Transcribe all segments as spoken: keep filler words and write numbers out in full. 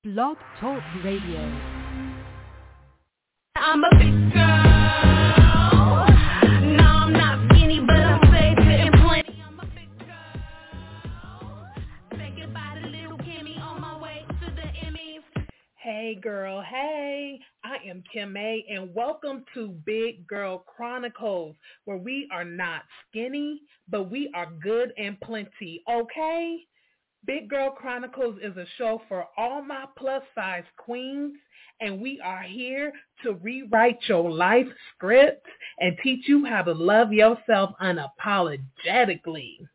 Blog Talk Radio. I'm a big girl. No, I'm not skinny, but I'm safe and plenty. I'm a big girl. Say goodbye to little Kimmy on my way to the Emmys. Hey girl, hey, I am Kim A, and welcome to Big Girl Chronicles, where we are not skinny, but we are good and plenty, okay? Big Girl Chronicles is a show for all my plus-size queens, and we are here to rewrite your life script and teach you how to love yourself unapologetically.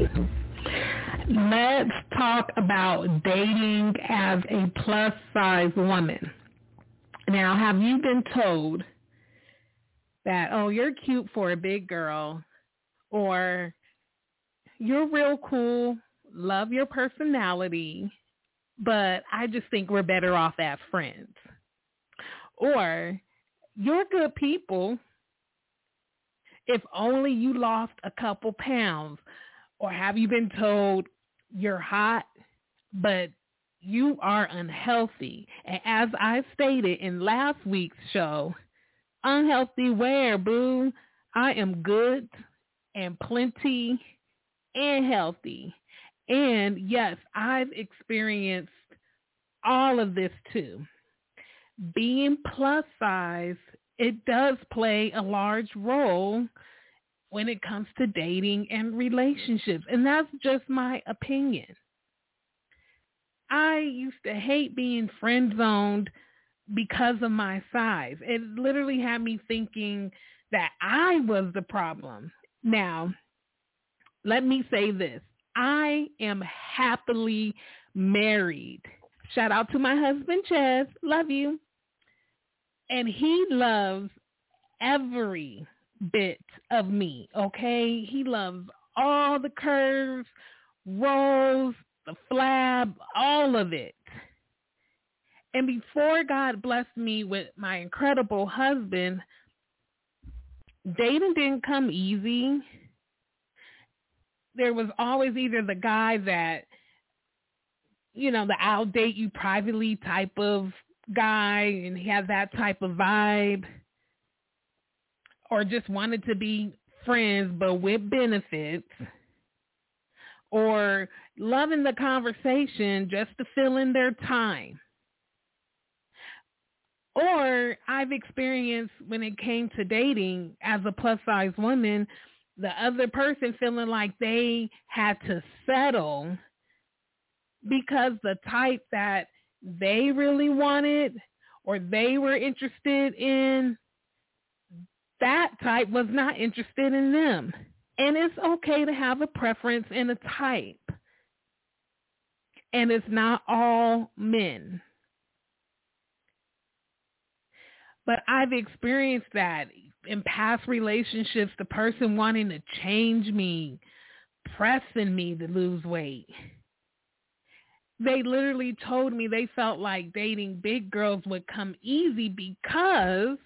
Let's talk about dating as a plus-size woman. Now, have you been told that, oh, you're cute for a big girl, or you're real cool, love your personality, but I just think we're better off as friends? Or you're good people if only you lost a couple pounds. Or have you been told you're hot, but you are unhealthy? And as I stated in last week's show, unhealthy where, boo? I am good and plenty and healthy. And yes, I've experienced all of this too. Being plus size, it does play a large role when it comes to dating and relationships. And that's just my opinion. I used to hate being friend zoned because of my size. It literally had me thinking that I was the problem. Now, let me say this. I am happily married. Shout out to my husband, Ches. Love you. And he loves every bit of me, okay? He loves all the curves, rolls, the flab, all of it. And before God blessed me with my incredible husband, dating didn't come easy. There was always either the guy that, you know, the I'll date you privately type of guy, and he had that type of vibe, or just wanted to be friends but with benefits, or loving the conversation just to fill in their time. Or I've experienced when it came to dating as a plus-size woman, the other person feeling like they had to settle because the type that they really wanted or they were interested in, that type was not interested in them. And it's okay to have a preference in a type. And it's not all men. But I've experienced that in past relationships, the person wanting to change me, pressing me to lose weight. They literally told me they felt like dating big girls would come easy because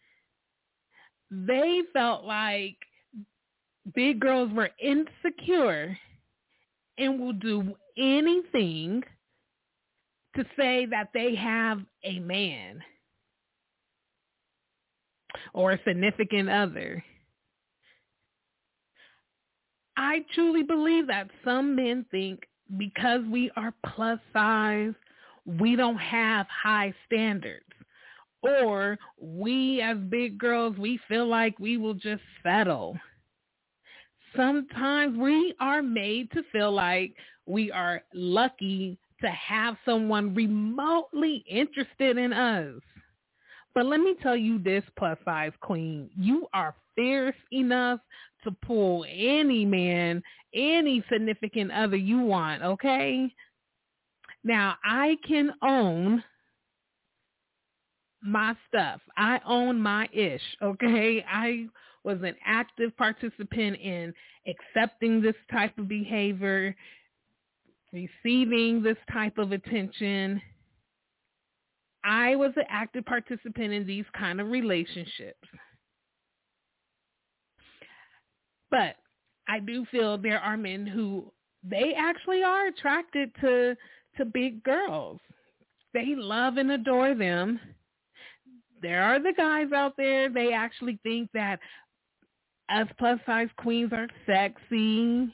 they felt like big girls were insecure and will do anything to say that they have a man or a significant other. I truly believe that some men think because we are plus size, we don't have high standards. Or we as big girls, we feel like we will just settle. Sometimes we are made to feel like we are lucky to have someone remotely interested in us. But let me tell you this, plus size queen, you are fierce enough to pull any man, any significant other you want, okay? Now, I can own my stuff. I own my ish, okay? I was an active participant in accepting this type of behavior, receiving this type of attention. I was an active participant in these kind of relationships. But I do feel there are men who, they actually are attracted to, to big girls. They love and adore them. There are the guys out there, they actually think that us plus size queens are sexy,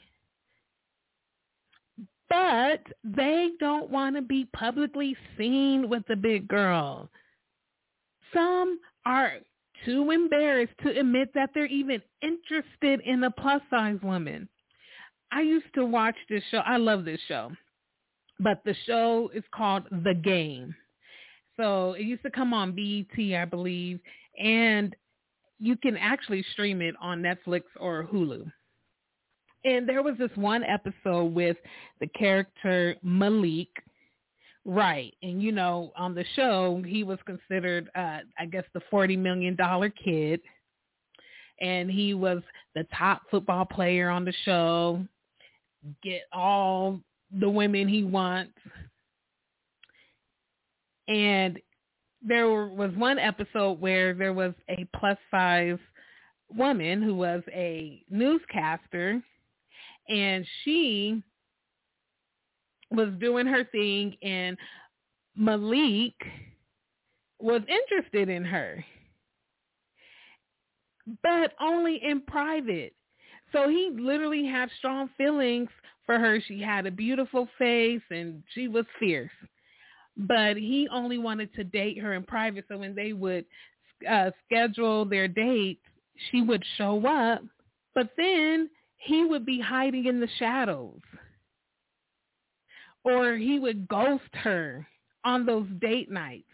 but they don't want to be publicly seen with the big girl. Some are too embarrassed to admit that they're even interested in a plus size woman. I used to watch this show. I love this show, but the show is called The Game. So it used to come on B E T, I believe, and you can actually stream it on Netflix or Hulu. And there was this one episode with the character Malik, right? And, you know, on the show, he was considered, uh, I guess, the forty million dollars kid. And he was the top football player on the show, get all the women he wants. And there was one episode where there was a plus size woman who was a newscaster, and she was doing her thing, and Malik was interested in her, but only in private. So he literally had strong feelings for her. She had a beautiful face, and she was fierce. But he only wanted to date her in private. So when they would uh, schedule their dates, she would show up, but then he would be hiding in the shadows, or he would ghost her on those date nights.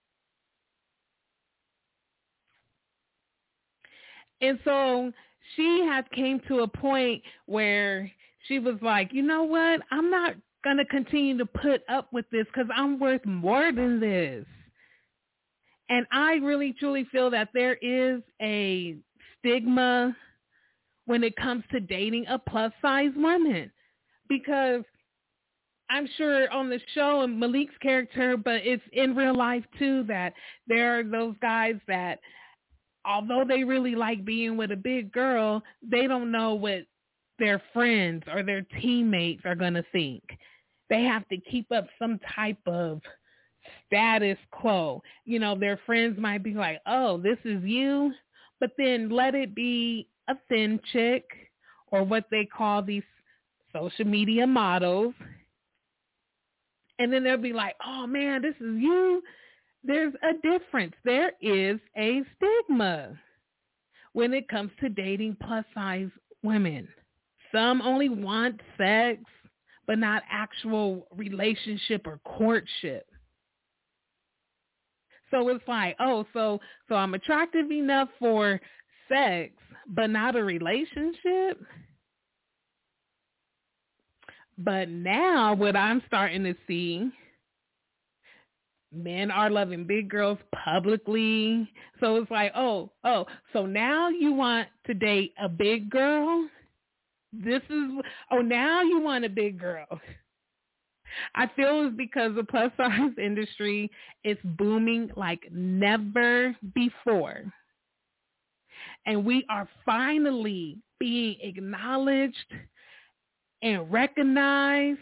And so she had came to a point where she was like, you know what? I'm not going to continue to put up with this because I'm worth more than this. And I really, truly feel that there is a stigma when it comes to dating a plus-size woman, because I'm sure on the show and Malik's character, but it's in real life too, that there are those guys that, although they really like being with a big girl, they don't know what their friends or their teammates are going to think. They have to keep up some type of status quo. You know, their friends might be like, oh, this is you, but then let it be a thin chick, or what they call these social media models. And then they'll be like, oh man, this is you. There's a difference. There is a stigma when it comes to dating plus size women. Some only want sex, but not actual relationship or courtship. So it's like, oh, so so I'm attractive enough for sex, but not a relationship. But now what I'm starting to see, men are loving big girls publicly. So it's like, oh, oh, so now you want to date a big girl? This is, oh, now you want a big girl. I feel it's because the plus size industry is booming like never before. And we are finally being acknowledged and recognized.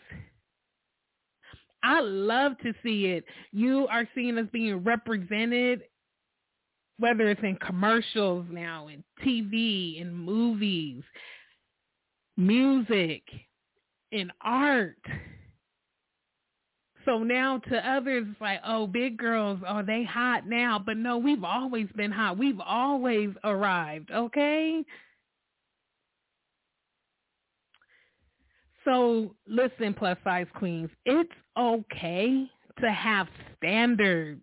I love to see it. You are seeing us being represented, whether it's in commercials now, in T V, in movies, music, in art. So now to others, it's like, oh, big girls, are they hot now? But no, we've always been hot. We've always arrived, okay? So listen, plus size queens, it's okay to have standards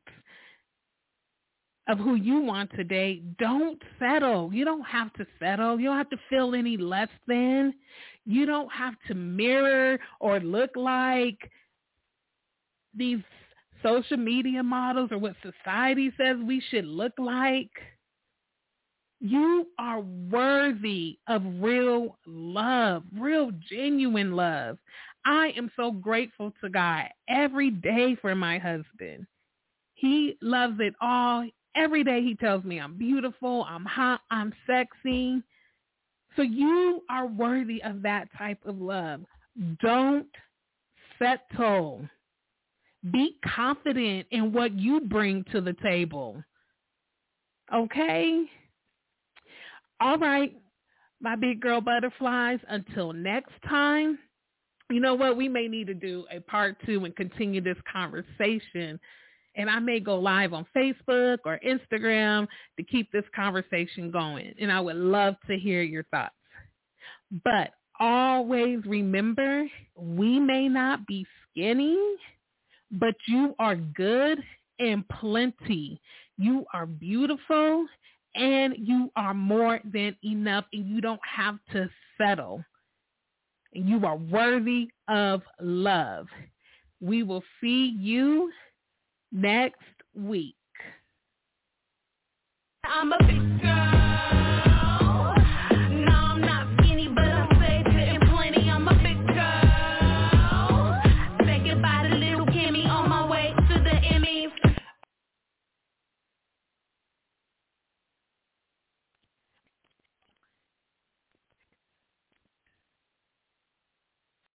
of who you want to date. Don't settle. You don't have to settle. You don't have to feel any less than. You don't have to mirror or look like these social media models or what society says we should look like. You are worthy of real love, real genuine love. I am so grateful to God every day for my husband. He loves it all. Every day he tells me I'm beautiful, I'm hot, I'm sexy. So you are worthy of that type of love. Don't settle. Be confident in what you bring to the table. Okay? All right, my big girl butterflies, until next time. You know what? We may need to do a part two and continue this conversation. And I may go live on Facebook or Instagram to keep this conversation going. And I would love to hear your thoughts. But always remember, we may not be skinny, but you are good and plenty. You are beautiful and you are more than enough, and you don't have to settle. And you are worthy of love. We will see you next week. I'm a big girl.